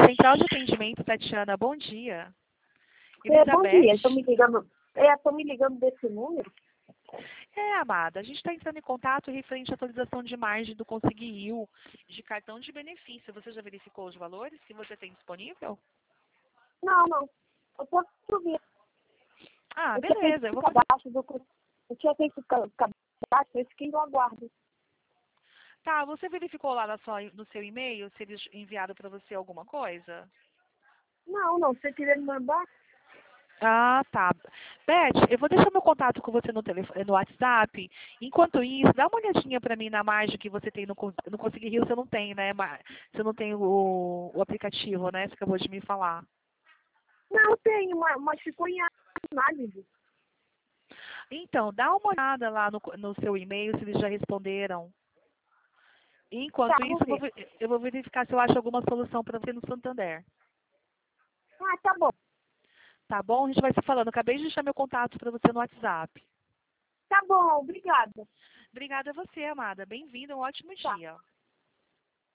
Central de Atendimento, Tatiana, bom dia. Bom dia, estou me ligando desse número. Amada, a gente está entrando em contato referente à atualização de margem do Conseguiu de cartão de benefício. Você já verificou os valores que você tem disponível? Não. Eu posso subir. Ah, beleza. Eu tinha feito cadastro, eu fiquei no aguardo. Tá, você verificou lá no seu e-mail se eles enviaram para você alguma coisa? Não. Se você quiser me mandar, Ah, tá. Beth, eu vou deixar meu contato com você no WhatsApp. Enquanto isso, dá uma olhadinha para mim na margem que você tem no Conseguir você não tem, né? Você não tem o aplicativo, né? Você acabou de me falar. não tenho, mas ficou em análise. Então, dá uma olhada lá no seu e-mail se eles já responderam. Enquanto Tá, isso, vou ver. eu vou verificar se eu acho alguma solução para você no Santander. Ah, tá bom. Tá bom? A gente vai se falando. Acabei de deixar meu contato para você no WhatsApp. Tá bom, obrigada. Obrigada a você, amada. Bem-vinda. Um ótimo Tá. dia.